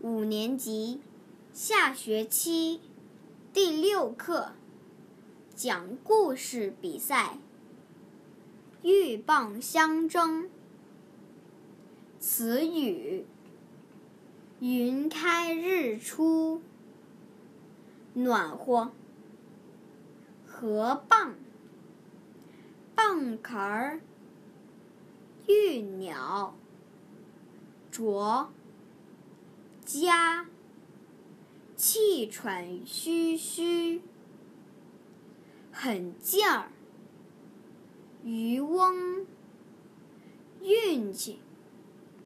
5年级下学期第6课讲故事比赛。鹬蚌相争。词语：云开日出，暖和。河蚌，蚌壳儿。鹬鸟，啄。家，气喘吁吁。狠劲儿。渔翁，运气。